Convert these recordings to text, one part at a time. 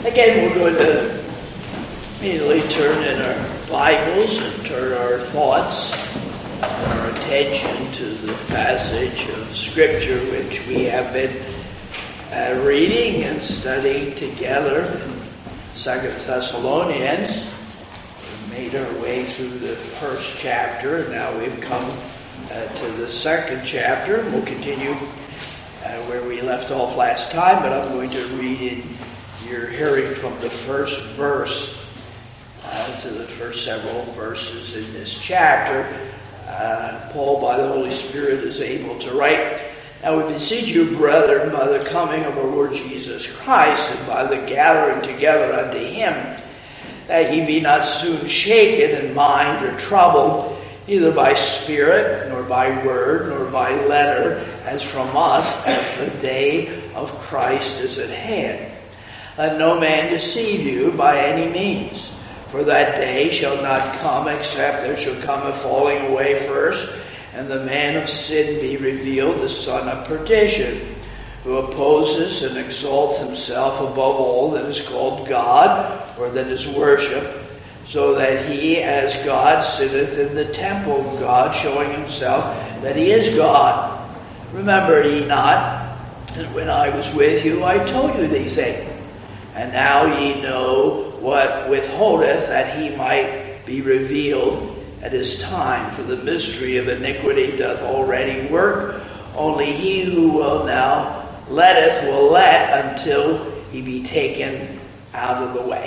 Again, we're going to immediately turn in our Bibles and turn our thoughts and our attention to the passage of Scripture which we have been reading and studying together in 2 Thessalonians. We made our way through the first chapter, and now we've come to the second chapter. We'll continue where we left off last time, but I'm going to read in your hearing from the first verse to the first several verses in this chapter. Paul, by the Holy Spirit, is able to write, "Now we beseech you, brethren, by the coming of our Lord Jesus Christ, and by the gathering together unto him, that ye be not soon shaken in mind or troubled, neither by spirit, nor by word, nor by letter, as from us, as the day of Christ is at hand. Let no man deceive you by any means. For that day shall not come, except there shall come a falling away first, and the man of sin be revealed, the son of perdition, who opposes and exalts himself above all that is called God, or that is worshipped, so that he, as God, sitteth in the temple of God, showing himself that he is God. Remember ye not that when I was with you, I told you these things. And now ye know what withholdeth, that he might be revealed at his time. For the mystery of iniquity doth already work. Only he who will now letteth will let until he be taken out of the way."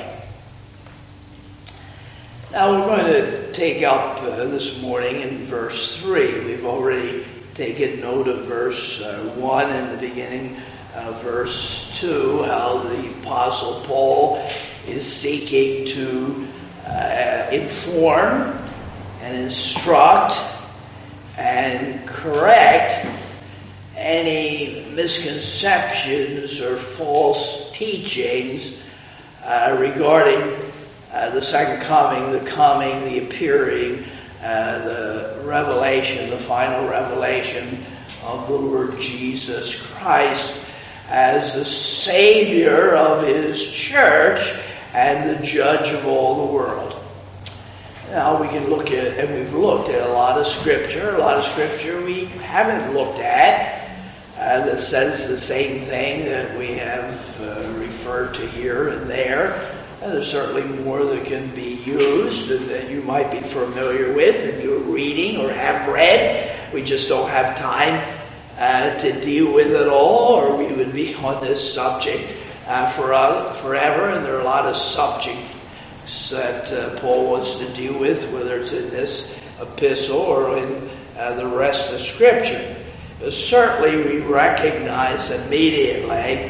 Now we're going to take up this morning in verse 3. We've already taken note of verse 1 and the beginning of verse 2, how the Apostle Paul is seeking to inform and instruct and correct any misconceptions or false teachings regarding the second coming, the appearing, the revelation, the final revelation of the Lord Jesus Christ as the Savior of His church and the Judge of all the world. Now we can look at, and we've looked at a lot of Scripture we haven't looked at that says the same thing that we have referred to here and there. And there's certainly more that can be used and that you might be familiar with and you're reading or have read. We just don't have time to deal with it all, or we would be on this subject forever. And there are a lot of subjects that Paul wants to deal with, whether it's in this epistle or in the rest of Scripture. But certainly we recognize immediately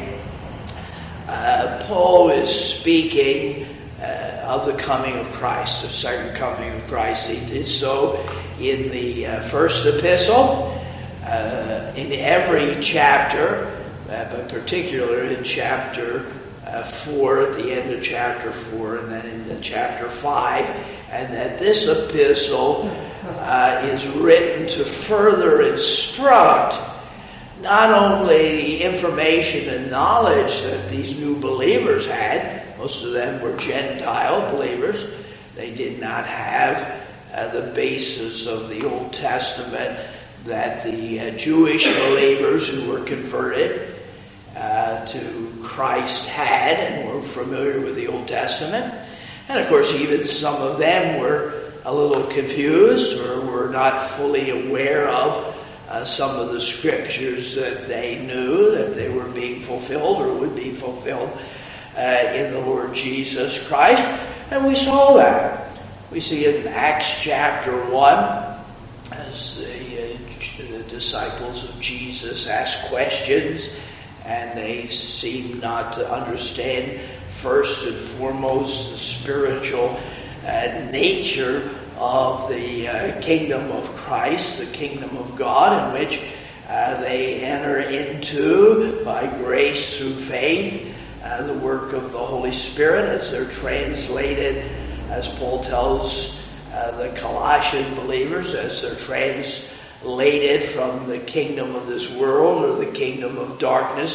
Paul is speaking of the coming of Christ, the second coming of Christ. He did so in the first epistle, in every chapter, but particularly in chapter 4, at the end of chapter 4, and then in chapter 5, and that this epistle is written to further instruct not only the information and knowledge that these new believers had. Most of them were Gentile believers. They did not have the basis of the Old Testament that the Jewish believers who were converted to Christ had and were familiar with the Old Testament. And of course, even some of them were a little confused or were not fully aware of some of the Scriptures that they knew that they were being fulfilled or would be fulfilled in the Lord Jesus Christ. And we saw that. We see it in Acts chapter 1 as the disciples of Jesus asked questions and they seemed not to understand first and foremost the spiritual nature of the kingdom of Christ, the kingdom of God, in which they enter into by grace through faith the work of the Holy Spirit as they're translated, as Paul tells the Colossian believers, as they're translated from the kingdom of this world or the kingdom of darkness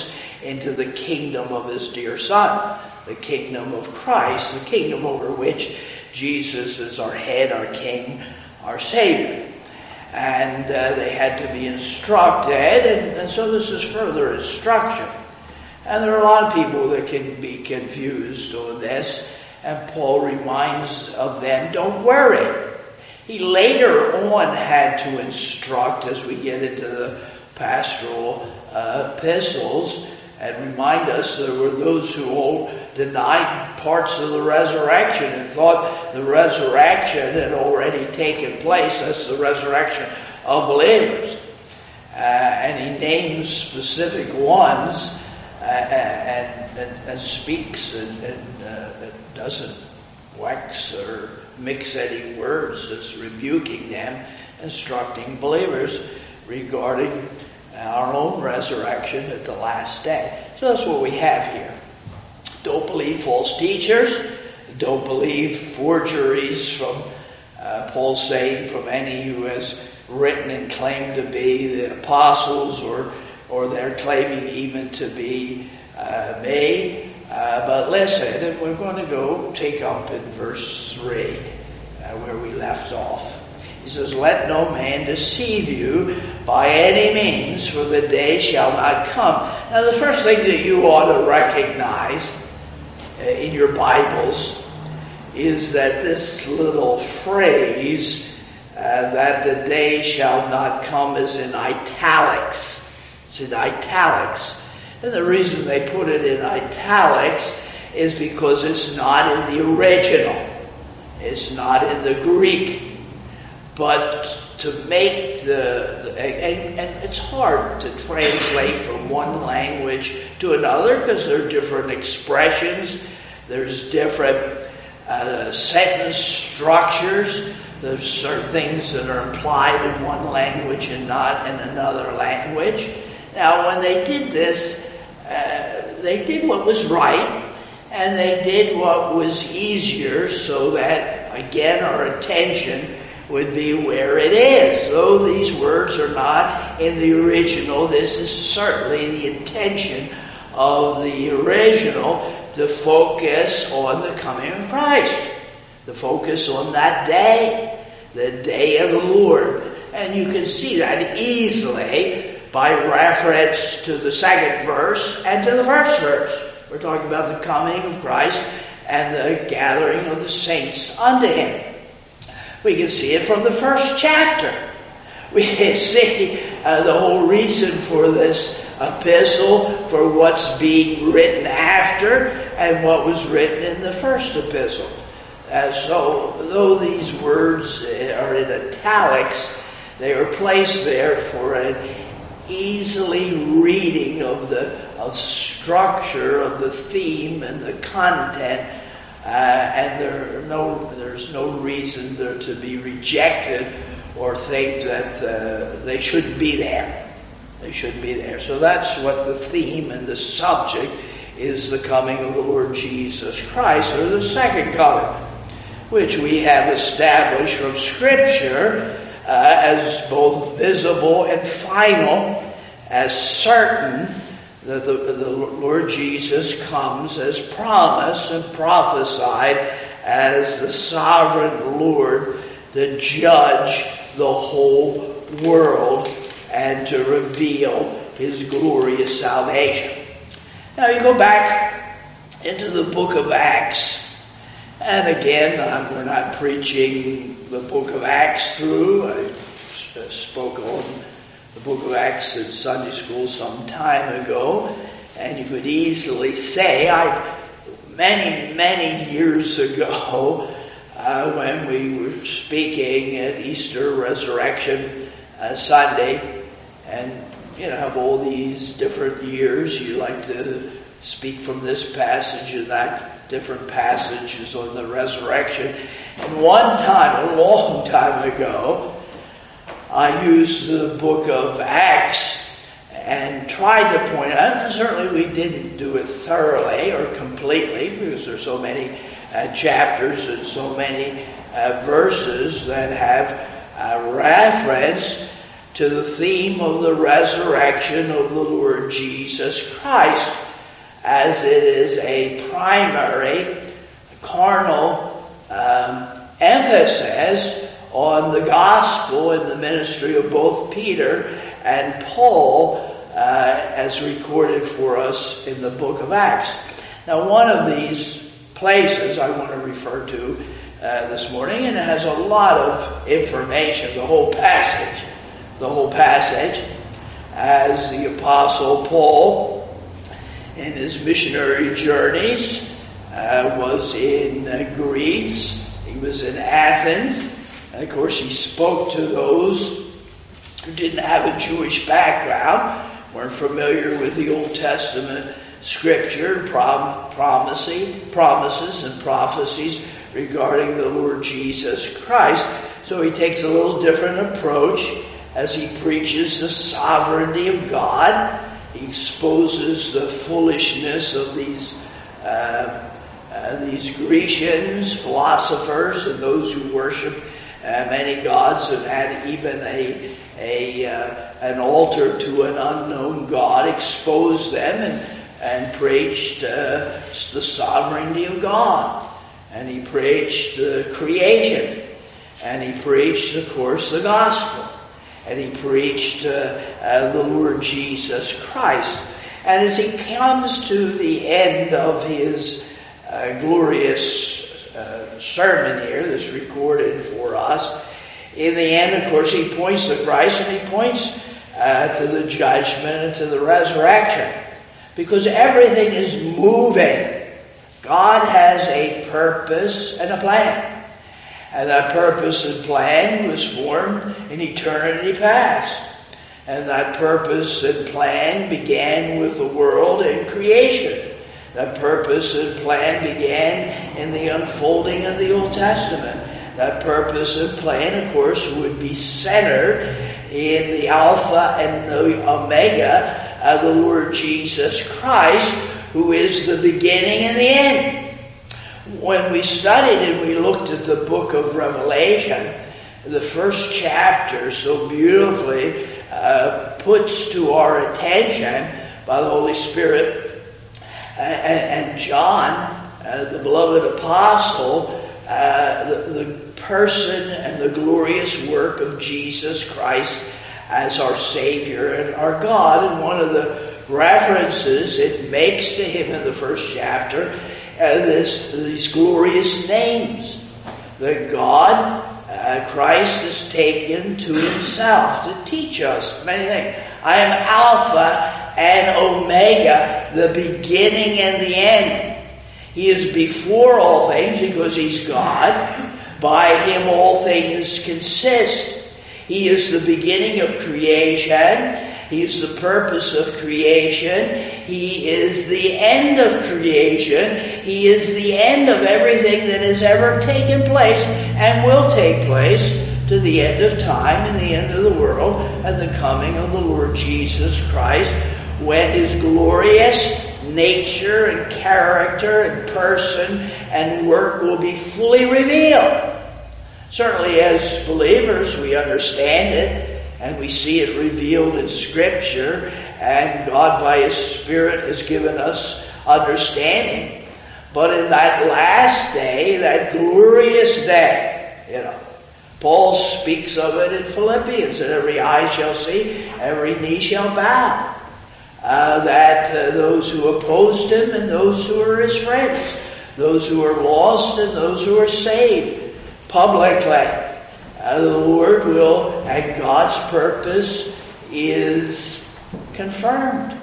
into the kingdom of his dear Son, the kingdom of Christ, the kingdom over which Jesus is our head, our king, our Savior. And they had to be instructed, and so this is further instruction. And there are a lot of people that can be confused on this, and Paul reminds of them, don't worry. He later on had to instruct, as we get into the pastoral epistles, and remind us there were those who all denied parts of the resurrection and thought the resurrection had already taken place. That's the resurrection of believers. And he names specific ones and speaks and doesn't wax or mix any words, as rebuking them, instructing believers regarding our own resurrection at the last day. So that's what we have here. Don't believe false teachers. Don't believe forgeries from, Paul's saying, from any who has written and claimed to be the apostles, or they're claiming even to be me. But listen, and we're going to go take up in verse 3 where we left off. He says, let no man deceive you by any means, for the day shall not come. Now the first thing that you ought to recognize in your Bibles is that this little phrase, that the day shall not come, is in italics. It's in italics. And the reason they put it in italics is because it's not in the original. It's not in the Greek. But to make and it's hard to translate from one language to another because there are different expressions, there's different sentence structures, there's certain things that are implied in one language and not in another language. Now, when they did this, they did what was right, and they did what was easier so that, again, our attention would be where it is. Though these words are not in the original, this is certainly the intention of the original, to focus on the coming of Christ, to focus on that day, the day of the Lord. And you can see that easily by reference to the second verse and to the first verse. We're talking about the coming of Christ and the gathering of the saints unto him. We can see it from the first chapter. We can see the whole reason for this epistle, for what's being written after, and what was written in the first epistle. So, though these words are in italics, they are placed there for an easily reading of the structure of the theme and the content. And there's no reason to be rejected or think that they shouldn't be there. They shouldn't be there. So that's what the theme and the subject is, the coming of the Lord Jesus Christ, or the second coming, which we have established from Scripture as both visible and final, as certain that the Lord Jesus comes as promised and prophesied as the sovereign Lord to judge the whole world and to reveal his glorious salvation. Now you go back into the book of Acts, and again, we're not preaching the book of Acts through. I spoke on the book of Acts in Sunday school some time ago, and you could easily say, many years ago, when we were speaking at Easter Resurrection Sunday, and have all these different years, you like to speak from this passage and that, different passages on the resurrection. And one time, a long time ago, I used the book of Acts and tried to point out, and certainly we didn't do it thoroughly or completely, because there's so many chapters and so many verses that have reference to the theme of the resurrection of the Lord Jesus Christ. as it is a primary carnal emphasis on the gospel and the ministry of both Peter and Paul, as recorded for us in the book of Acts. Now, one of these places I want to refer to this morning, and it has a lot of information, the whole passage, as the Apostle Paul in his missionary journeys was in Greece, he was in Athens, and of course he spoke to those who didn't have a Jewish background, weren't familiar with the Old Testament Scripture, promises and prophecies regarding the Lord Jesus Christ. So he takes a little different approach as he preaches the sovereignty of God. He exposes the foolishness of these Grecians, philosophers, and those who worship many gods and had even an altar to an unknown God. Exposed them and preached the sovereignty of God. And he preached creation. And he preached, of course, the gospel. And he preached the Lord Jesus Christ. And as he comes to the end of his glorious sermon here that's recorded for us, in the end, of course, he points to Christ and he points to the judgment and to the resurrection. Because everything is moving. God has a purpose and a plan. And that purpose and plan was formed in eternity past. And that purpose and plan began with the world and creation. That purpose and plan began in the unfolding of the Old Testament. That purpose and plan, of course, would be centered in the Alpha and the Omega, the Lord Jesus Christ, who is the beginning and the end. When we studied and we looked at the book of Revelation, the first chapter so beautifully puts to our attention by the Holy Spirit and John, the beloved apostle, the person and the glorious work of Jesus Christ as our Savior and our God. And one of the references it makes to him in the first chapter, these glorious names that God, Christ, has taken to himself to teach us many things. I am Alpha and Omega, the beginning and the end. He is before all things because he's God. By him all things consist. He is the beginning of creation. He is the purpose of creation. He is the end of creation. He is the end of everything that has ever taken place and will take place to the end of time and the end of the world and the coming of the Lord Jesus Christ, when his glorious nature and character and person and work will be fully revealed. Certainly as believers we understand it and we see it revealed in Scripture, and God by his Spirit has given us understanding. But in that last day, that glorious day, Paul speaks of it in Philippians, that every eye shall see, every knee shall bow. That those who opposed him and those who are his friends, those who are lost and those who are saved, publicly, the Lord will, and God's purpose is confirmed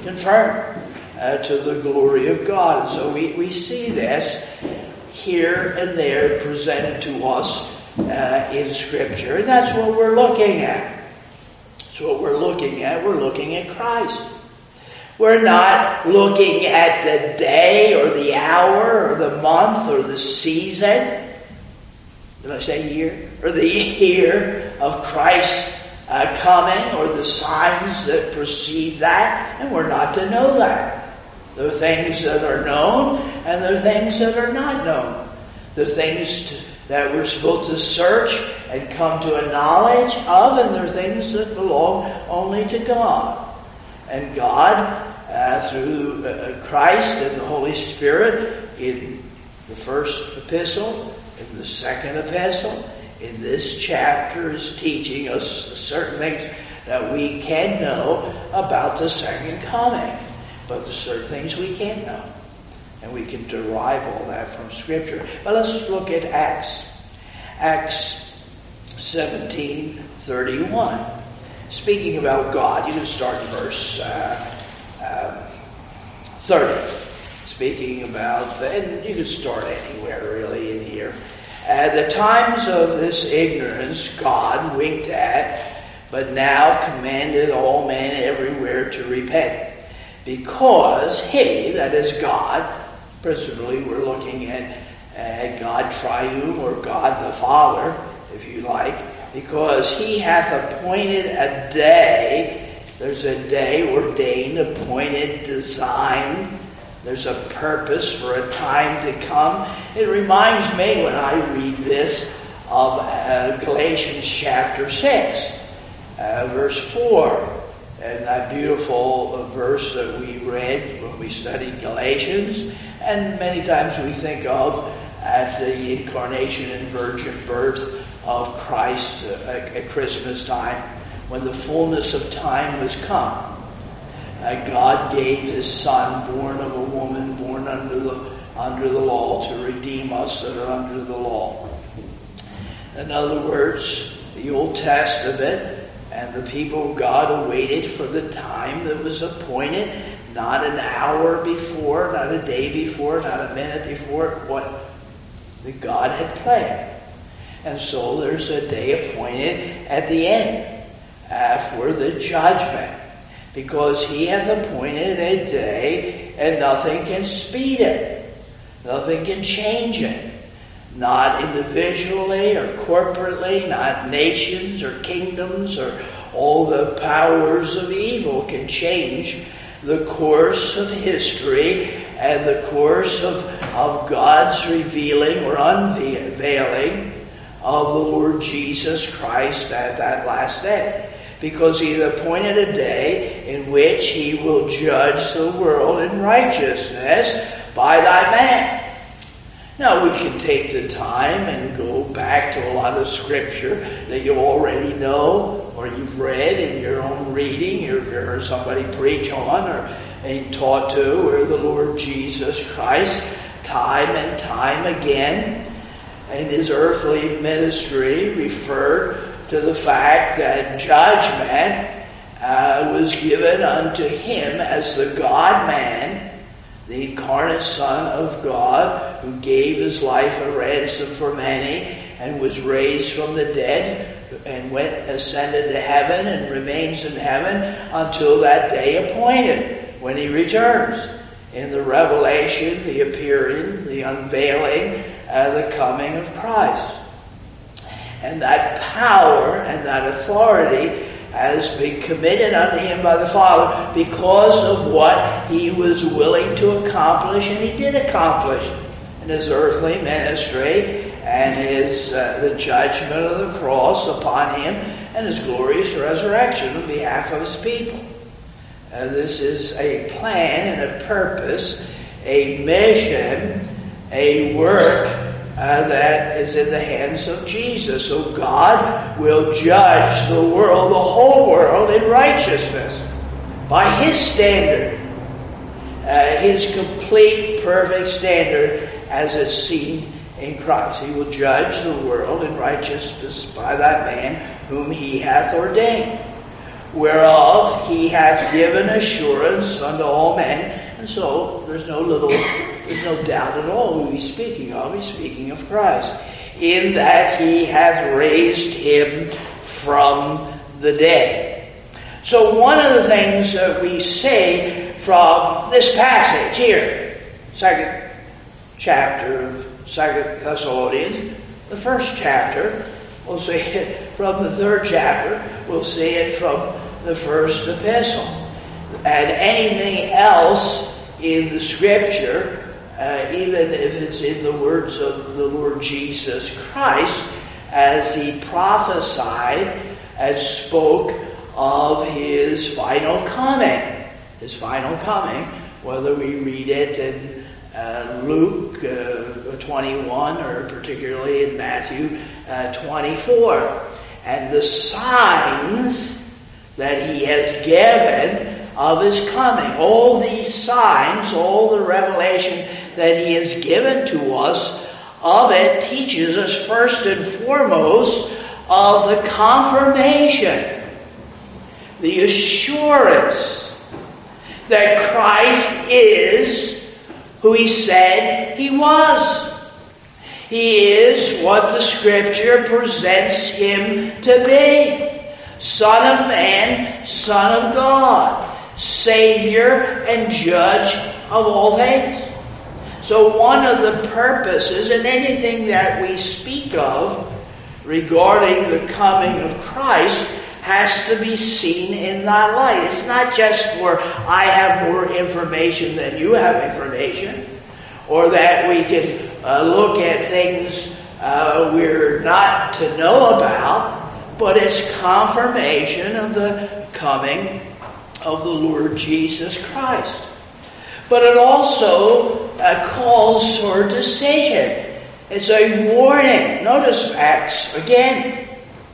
to the glory of God. And so we see this here and there presented to us in Scripture. And that's what we're looking at. That's what we're looking at. We're looking at Christ. We're not looking at the day or the hour or the month or the season. Did I say year? Or the year of Christ's coming, or the signs that precede that. And we're not to know that. There are things that are known, and there are things that are not known. There are things that we're supposed to search and come to a knowledge of, and there are things that belong only to God. And God through Christ and the Holy Spirit in the first epistle, in the second epistle. In this chapter is teaching us certain things that we can know about the second coming. But there's certain things we can't know. And we can derive all that from Scripture. But let's look at Acts. Acts 17:31. Speaking about God, you can start in verse 30. Speaking about, and you can start anywhere really in here. At the times of this ignorance, God winked at, but now commanded all men everywhere to repent. Because He, that is God, principally we're looking at God Triune or God the Father, if you like, because He hath appointed a day. There's a day ordained, appointed, designed. There's a purpose for a time to come. It reminds me when I read this of Galatians chapter 6, verse 4. And that beautiful verse that we read when we studied Galatians. And many times we think of at the incarnation and virgin birth of Christ at Christmas time, when the fullness of time was come. God gave His Son, born of a woman, born under the law, to redeem us that are under the law. In other words, the Old Testament and the people of God awaited for the time that was appointed, not an hour before, not a day before, not a minute before, what that God had planned. And so there's a day appointed at the end for the judgment. Because He hath appointed a day, and nothing can speed it. Nothing can change it. Not individually or corporately, not nations or kingdoms or all the powers of evil can change the course of history and the course of God's revealing or unveiling of the Lord Jesus Christ at that last day. Because He hath appointed a day in which He will judge the world in righteousness by thy man. Now we can take the time and go back to a lot of Scripture that you already know or you've read in your own reading, or heard somebody preach on or taught to, where the Lord Jesus Christ, time and time again, in His earthly ministry, referred to the fact that judgment was given unto Him as the God-man, the incarnate Son of God, who gave His life a ransom for many and was raised from the dead and ascended to heaven and remains in heaven until that day appointed when He returns. In the revelation, the appearing, the unveiling, the coming of Christ. And that power and that authority has been committed unto Him by the Father because of what He was willing to accomplish, and He did accomplish in His earthly ministry and the judgment of the cross upon Him and His glorious resurrection on behalf of His people. This is a plan and a purpose, a mission, a work that is in the hands of Jesus. So God will judge the world, the whole world, in righteousness by His standard, His complete, perfect standard as it's seen in Christ. He will judge the world in righteousness by that man whom He hath ordained, whereof He hath given assurance unto all men. And so there's no doubt at all who He's speaking of. He's speaking of Christ. In that He hath raised Him from the dead. So one of the things that we say from this passage here, second chapter of 2 Thessalonians, the first chapter, we'll see it from the third chapter, we'll see it from the first epistle. And anything else in the Scripture, even if it's in the words of the Lord Jesus Christ, as He prophesied and spoke of His final coming. his final coming, whether we read it in Luke 21 or particularly in Matthew 24. And the signs that he has given of his coming, all these signs, all the revelation that he has given to us of it teaches us first and foremost of the confirmation, the assurance that Christ is who he said he was. He is what the Scripture presents him to be. Son of Man, Son of God, Savior and Judge of all things. So one of the purposes in anything that we speak of regarding the coming of Christ has to be seen in that light. It's not just for I have more information than you have information, or that we can look at things we're not to know about, but it's confirmation of the coming of the Lord Jesus Christ. But it also calls for decision. It's a warning. Notice Acts again.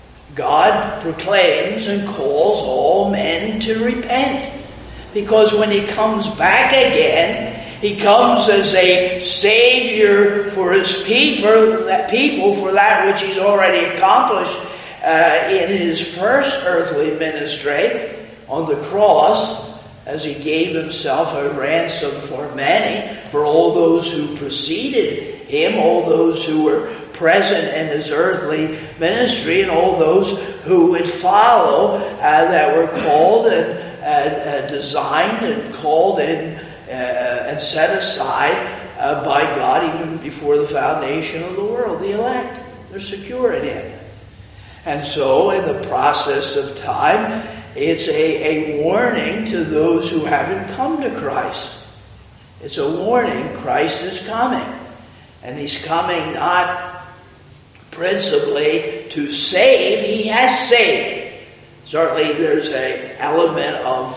God proclaims and calls all men to repent. Because when he comes back again, he comes as a Savior for his people for that which he's already accomplished in his first earthly ministry on the cross, as he gave himself a ransom for many, for all those who preceded him, all those who were present in his earthly ministry, and all those who would follow that were called and designed and called in and set aside by God even before the foundation of the world, the elect. They're secure in him. And so in the process of time, it's a warning to those who haven't come to Christ. It's a warning. Christ is coming. And he's coming not principally to save. He has saved. Certainly there's an element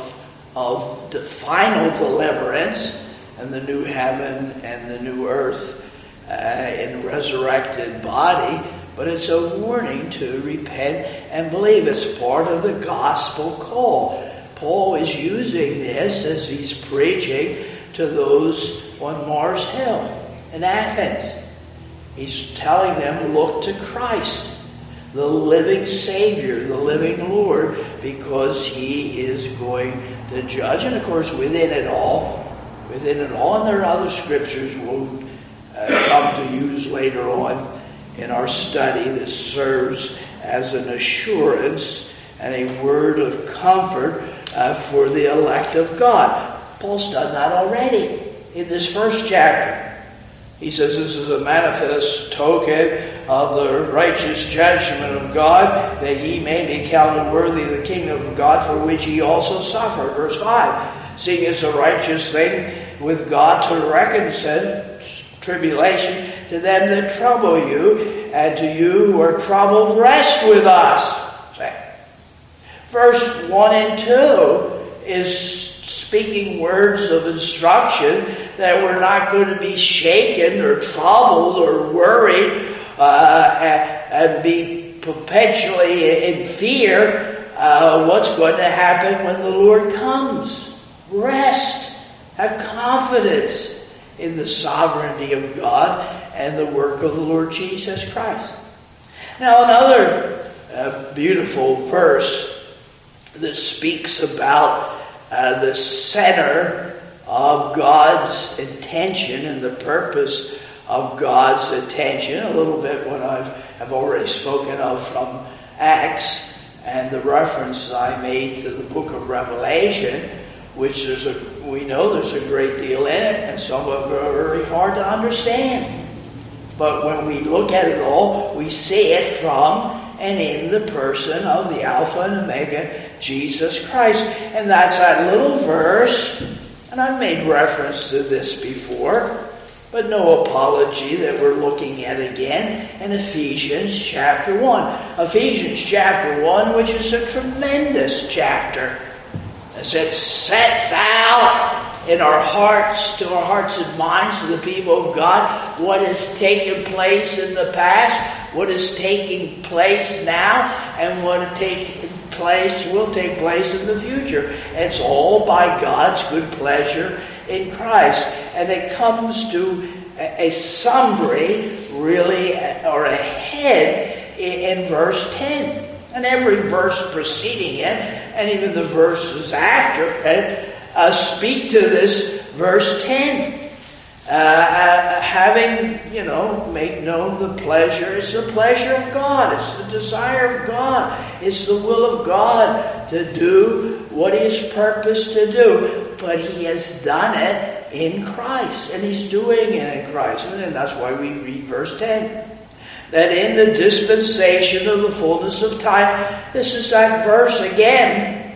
of the final deliverance and the new heaven and the new earth in resurrected body. But it's a warning to repent and believe. It's part of the gospel call. Paul is using this as he's preaching to those on Mars Hill in Athens. He's telling them, look to Christ, the living Savior, the living Lord, because he is going to judge. And of course, within it all, and there are other scriptures we'll come to use later on in our study that serves as an assurance and a word of comfort for the elect of God. Paul's done that already in this first chapter. He says this is a manifest token of the righteous judgment of God, that ye may be counted worthy of the kingdom of God, for which ye also suffer. Verse 5, seeing it's a righteous thing with God to reconcile tribulation to them that trouble you, and to you who are troubled, rest with us. Verse 1 and 2 is speaking words of instruction that we're not going to be shaken or troubled or worried and be perpetually in fear what's going to happen when the Lord comes. Rest. Have confidence in the sovereignty of God and the work of the Lord Jesus Christ. Now another beautiful verse that speaks about the center of God's intention and the purpose of God's attention, a little bit what I've already spoken of from Acts and the reference that I made to the book of Revelation, which we know there's a great deal in it, and some of it are very hard to understand. But when we look at it all, we see it from and in the person of the Alpha and Omega, Jesus Christ. And that's that little verse, and I've made reference to this before, but no apology that we're looking at again in Ephesians chapter 1. Ephesians chapter 1, which is a tremendous chapter. as it sets out in our hearts, to our hearts and minds, to the people of God, what has taken place in the past, what is taking place now, and what will take place in the future. And it's all by God's good pleasure in Christ. And it comes to a summary, really, or a head in verse 10. And every verse preceding it, and even the verses after it, speak to this verse 10. Having, make known the pleasure. It's the pleasure of God. It's the desire of God. It's the will of God to do what He has purposed to do. But He has done it in Christ. And He's doing it in Christ. And that's why we read verse 10. That in the dispensation of the fullness of time, this is that verse again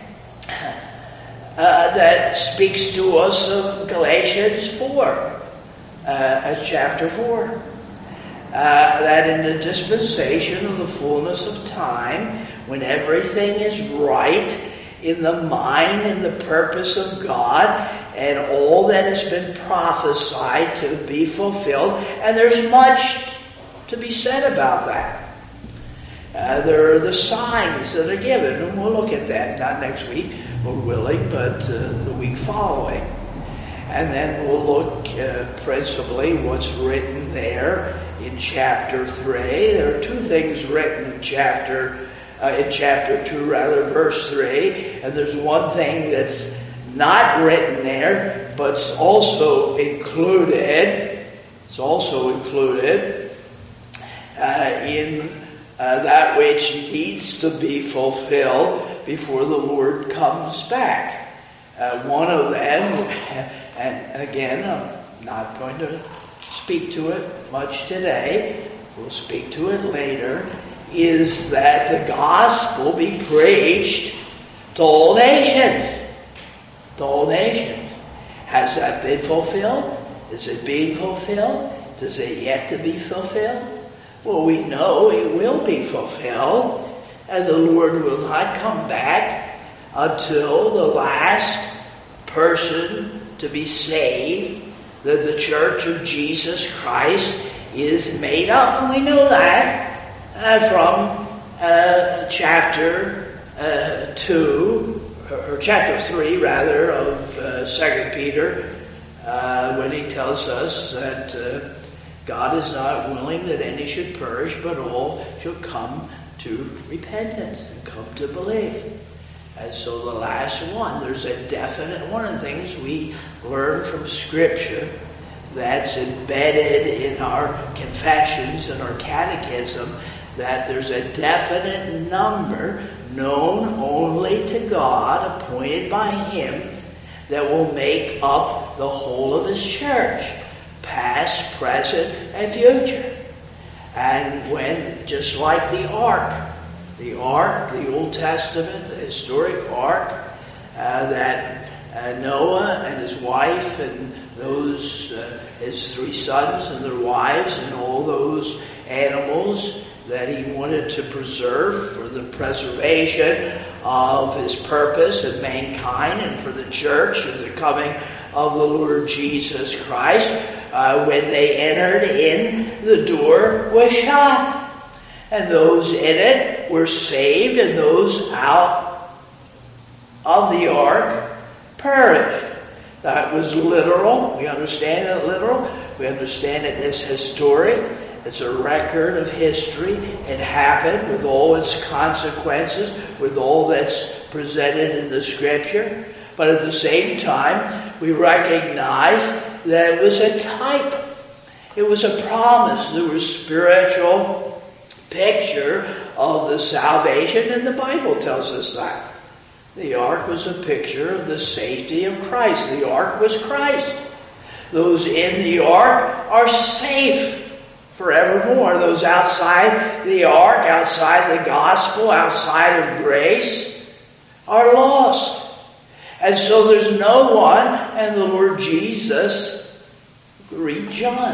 that speaks to us of Galatians 4, chapter 4. That in the dispensation of the fullness of time, when everything is right in the mind and the purpose of God, and all that has been prophesied to be fulfilled, and there's much to be said about that. There are the signs that are given, and we'll look at that, not next week, Lord willing, but the week following. And then we'll look principally what's written there in chapter 3. There are two things written in chapter 2, verse 3, and there's one thing that's not written there, but it's also included. It's also included in that which needs to be fulfilled before the Lord comes back. One of them, and again, I'm not going to speak to it much today, we'll speak to it later, is that the gospel be preached to all nations. To all nations. Has that been fulfilled? Is it being fulfilled? Does it yet to be fulfilled? Well, we know it will be fulfilled, and the Lord will not come back until the last person to be saved, that the Church of Jesus Christ is made up. And we know that from chapter 3 rather, of 2 Peter, when he tells us that God is not willing that any should perish, but all should come to repentance and come to believe. And so the last one, there's a definite, one of the things we learn from Scripture that's embedded in our confessions and our catechism, that there's a definite number known only to God, appointed by Him, that will make up the whole of His church, past, present, and future. And when, just like the ark, the Old Testament, the historic ark, that Noah and his wife and those, his 3 sons and their wives and all those animals that he wanted to preserve for the preservation of his purpose and mankind and for the church and the coming of the Lord Jesus Christ. When they entered in, the door was shut. And those in it were saved, and those out of the ark perished. That was literal. We understand it literal. We understand it as historic. It's a record of history. It happened with all its consequences, with all that's presented in the Scripture. But at the same time, we recognize that it was a type. It was a promise. There was spiritual picture of the salvation, and the Bible tells us that. The ark was a picture of the safety of Christ. The ark was Christ. Those in the ark are safe forevermore. Those outside the ark, outside the gospel, outside of grace, are lost. And so there's no one, and the Lord Jesus, read John.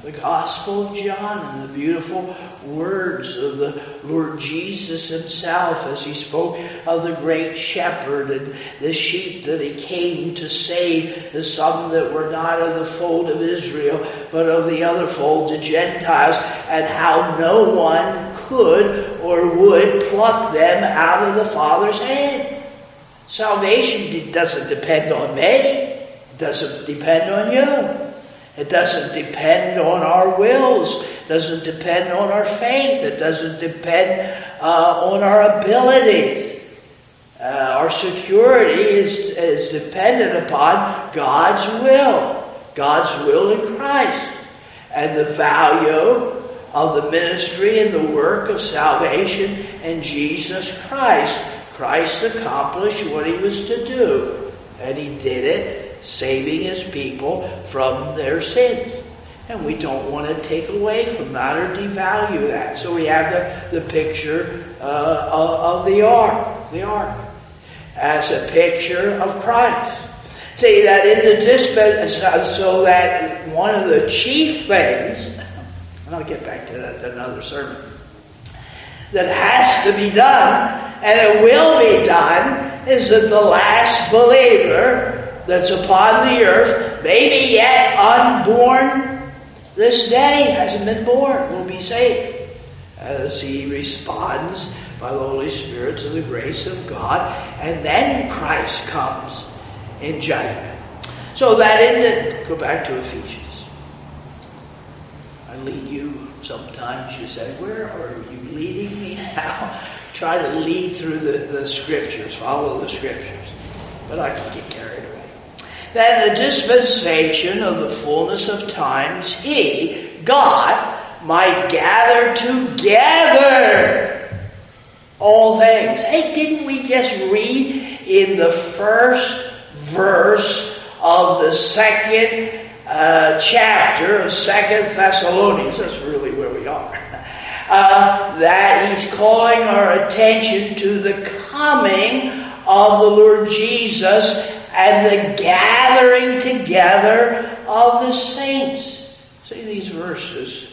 the Gospel of John and the beautiful words of the Lord Jesus himself as he spoke of the great shepherd and the sheep that he came to save, the some that were not of the fold of Israel, but of the other fold, the Gentiles, and how no one could or would pluck them out of the Father's hand. Salvation doesn't depend on me. It doesn't depend on you. It doesn't depend on our wills. It doesn't depend on our faith. It doesn't depend on our abilities. Our security is dependent upon God's will in Christ. And the value of the ministry and the work of salvation in Jesus Christ. Christ accomplished what he was to do. And he did it, saving his people from their sins. And we don't want to take away from that or devalue that. So we have the picture of the ark as a picture of Christ. See that in the dispensation, so that one of the chief things, and I'll get back to that in another sermon, that has to be done, and it will be done, is that the last believer that's upon the earth, maybe yet unborn this day, hasn't been born, will be saved, as he responds by the Holy Spirit to the grace of God, and then Christ comes in judgment. So that go back to Ephesians. I lead you sometimes, you say, where are you leading me now? Try to lead through the scriptures, follow the scriptures. But I can get carried away. That in the dispensation of the fullness of times, he, God, might gather together all things. Hey, didn't we just read in the first verse of the second chapter of 2 Thessalonians, that's really where we are, that he's calling our attention to the coming of the Lord Jesus and the gathering together of the saints. See, these verses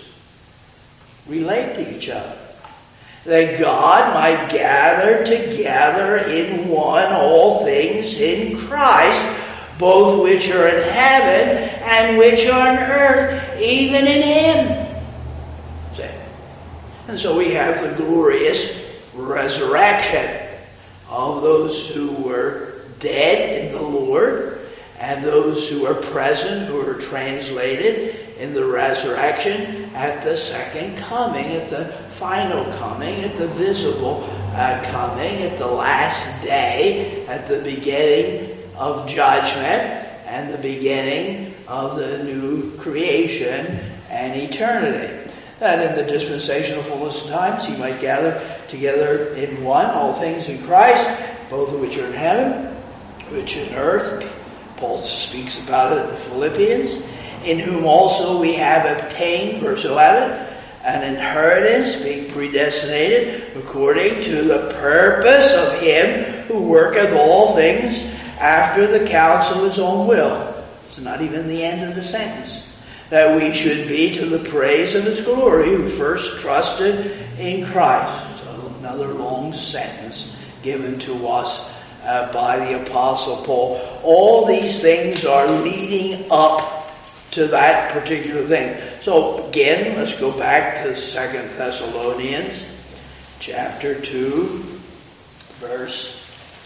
relate to each other. That God might gather together in one all things in Christ, both which are in heaven and which are on earth, even in him. See? And so we have the glorious resurrection of those who were dead in the Lord, and those who are present, who are translated in the resurrection at the second coming, at the final coming, at the visible coming, at the last day, at the beginning of judgment, and the beginning of the new creation and eternity. That in the dispensation of fullness of times he might gather together in one all things in Christ, both of which are in heaven, which in earth. Paul speaks about it in Philippians. In whom also we have obtained, verse 11, an inheritance, being predestinated according to the purpose of him who worketh all things after the counsel of his own will. It's not even the end of the sentence. That we should be to the praise of his glory, who first trusted in Christ. So another long sentence given to us by the Apostle Paul. All these things are leading up to that particular thing. So again, let's go back to 2 Thessalonians chapter 2, verse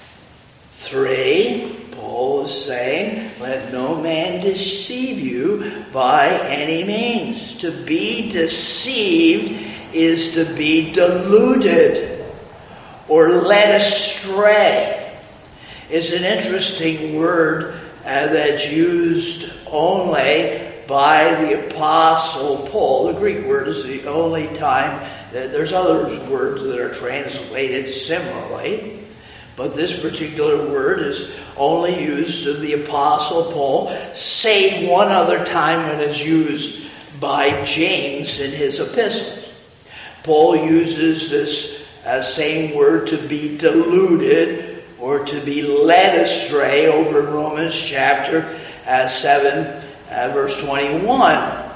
3. Paul is saying, let no man deceive you by any means. To be deceived is to be deluded or led astray. It's an interesting word that's used only by the Apostle Paul. The Greek word is the only time that there's other words that are translated similarly, but this particular word is only used of the Apostle Paul, save one other time when it's used by James in his epistles. Paul uses this same word to be deluded or to be led astray over in Romans chapter 7, verse 21.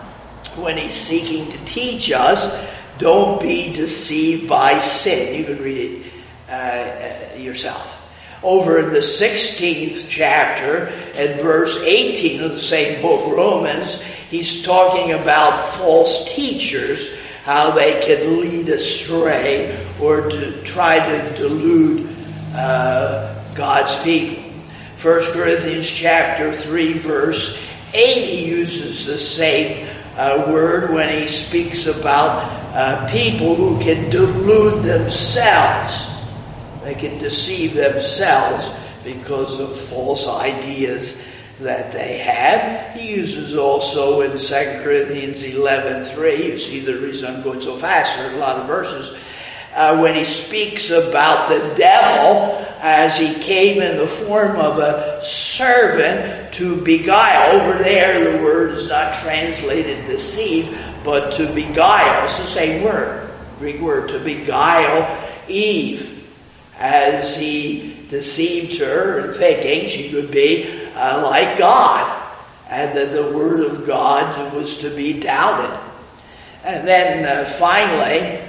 when he's seeking to teach us, don't be deceived by sin. You can read it yourself. Over in the 16th chapter, at verse 18 of the same book, Romans, he's talking about false teachers, how they can lead astray or to try to delude God's people. 1 Corinthians chapter 3, verse 8, he uses the same word when he speaks about people who can delude themselves. They can deceive themselves because of false ideas that they have. He uses also in 2 Corinthians 11:3, you see the reason I'm going so fast, there are a lot of verses, when he speaks about the devil as he came in the form of a servant to beguile. Over there the word is not translated deceive, but to beguile. It's the same word, Greek word, to beguile Eve, as he deceived her, thinking she could be like God, and that the Word of God was to be doubted. And then finally,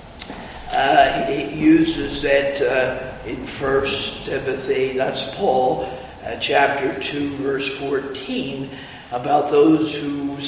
he uses that in 1 Timothy, that's Paul, chapter 2, verse 14, about those who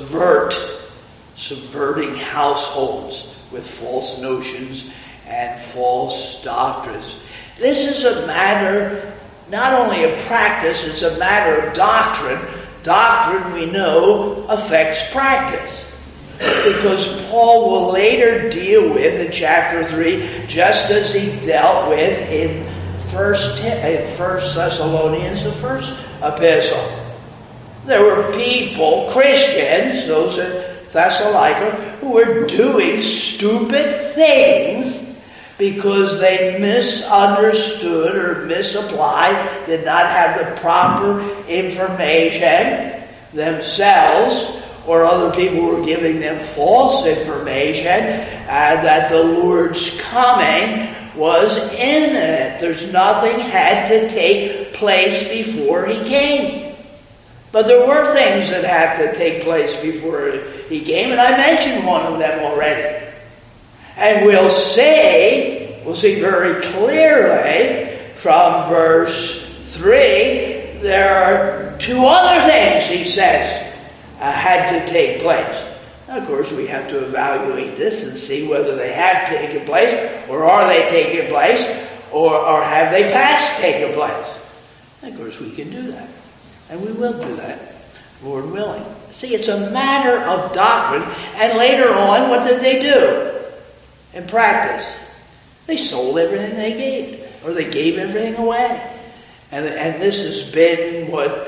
subverting households with false notions and false doctrines. This is a matter not only of practice, it's a matter of doctrine. Doctrine, we know, affects practice. Because Paul will later deal with, in chapter 3, just as he dealt with in 1 Thessalonians, the first epistle. There were people, Christians, those at Thessalonica, who were doing stupid things because they misunderstood or misapplied, did not have the proper information themselves, or other people were giving them false information, that the Lord's coming was imminent. There's nothing had to take place before he came. But there were things that had to take place before he came, and I mentioned one of them already. And we'll see very clearly from verse 3, there are two other things, he says, had to take place. Now, of course, we have to evaluate this and see whether they have taken place, or are they taking place, or have they past taken place. And of course, we can do that. And we will do that, Lord willing. See, it's a matter of doctrine. And later on, what did they do in practice? They sold everything they gave, or they gave everything away. And this has been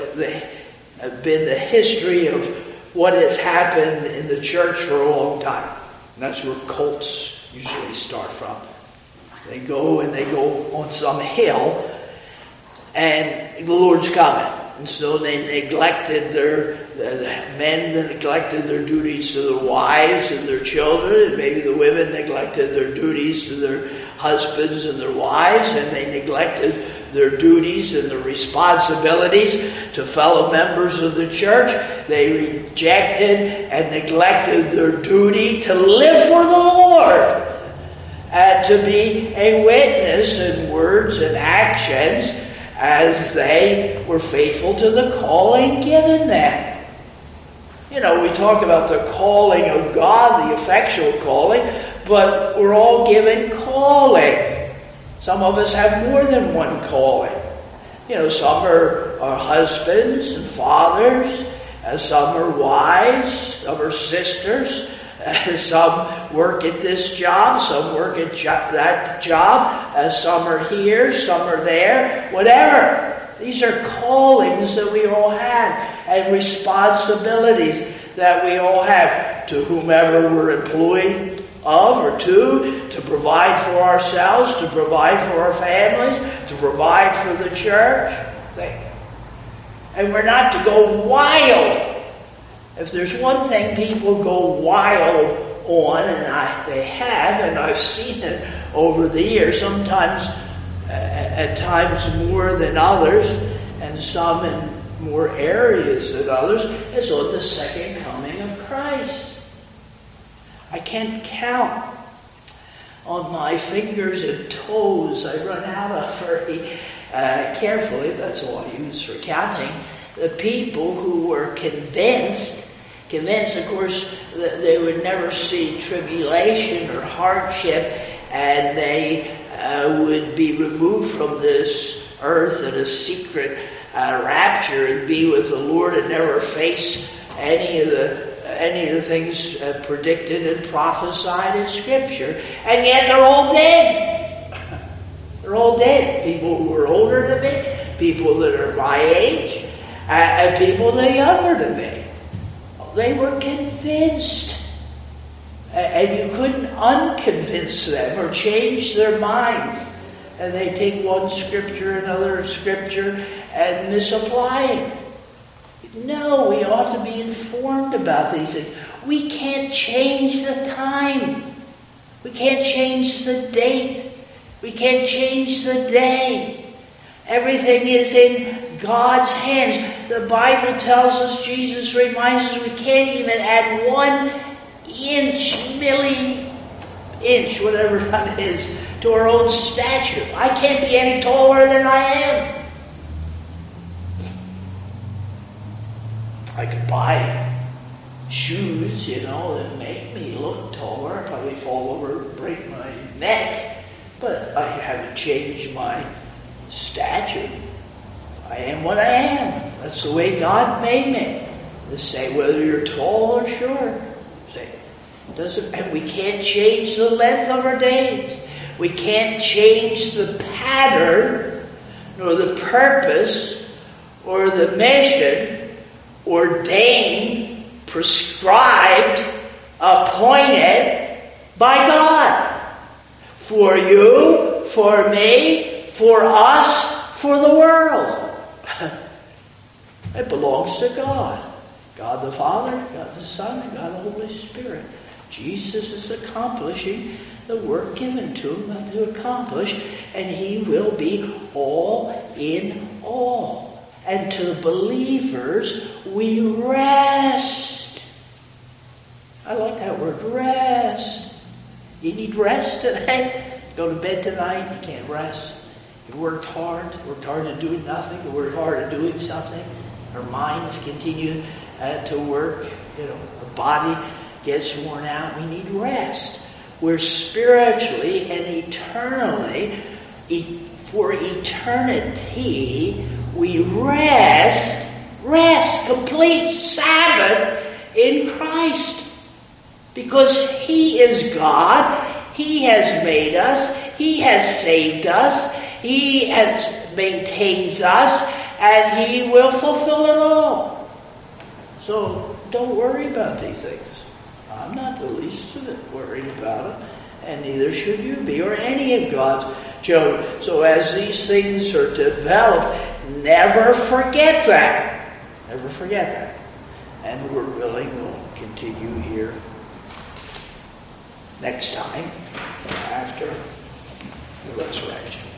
been the history of what has happened in the church for a long time. And that's where cults usually start from. They go on some hill, and the Lord's coming. And so they neglected the men neglected their duties to their wives and their children, and maybe the women neglected their duties to their husbands and their wives, and they neglected their duties and their responsibilities to fellow members of the church. They rejected and neglected their duty to live for the Lord and to be a witness in words and actions as they were faithful to the calling given them. You know, we talk about the calling of God, the effectual calling, but we're all given calling. Some of us have more than one calling. You know, some are husbands and fathers, some are wives, some are sisters, some work at this job, some work at that job, some are here, some are there, whatever. These are callings that we all have and responsibilities that we all have to whomever we're employed of or to provide for ourselves, to provide for our families, to provide for the church. And we're not to go wild. If there's one thing people go wild on, and they have, and I've seen it over the years, sometimes at times more than others, and some in more areas than others, is on the second coming of Christ. I can't count on my fingers and toes. I run out of very carefully, that's all I use for counting, the people who were convinced, of course, that they would never see tribulation or hardship, and they would be removed from this earth in a secret rapture and be with the Lord and never face any of the things predicted and prophesied in Scripture. And yet they're all dead. They're all dead. People who are older than me, people that are my age, and people that are younger than me. They were convinced. And you couldn't unconvince them or change their minds. And they take one Scripture, another Scripture, and misapply it. No, we ought to be informed about these things. We can't change the time. We can't change the date. We can't change the day. Everything is in God's hands. The Bible tells us, Jesus reminds us, we can't even add 1 inch, milli-inch, whatever that is, to our own stature. I can't be any taller than I am. I could buy shoes, that make me look taller. I'd probably fall over and break my neck. But I haven't changed my stature. I am what I am. That's the way God made me. To say whether you're tall or short. And we can't change the length of our days. We can't change the pattern, nor the purpose, or the mission ordained, prescribed, appointed by God. For you, for me, for us, for the world. It belongs to God. God the Father, God the Son, and God the Holy Spirit. Jesus is accomplishing the work given to him to accomplish, and he will be all in all. And to believers, we rest. I like that word, rest. You need rest today? Go to bed tonight, you can't rest. You worked hard at doing nothing, you worked hard at doing something. Our minds continue to work. The body gets worn out. We need rest. We're spiritually and eternally, for eternity, we rest, complete Sabbath in Christ. Because He is God, He has made us, He has saved us, He maintains us, and He will fulfill it all. So don't worry about these things. I'm not the least of it worried about it, and neither should you be, or any of God's children. So as these things are developed, never forget that. Never forget that. And we're willing, we'll continue here next time after the resurrection.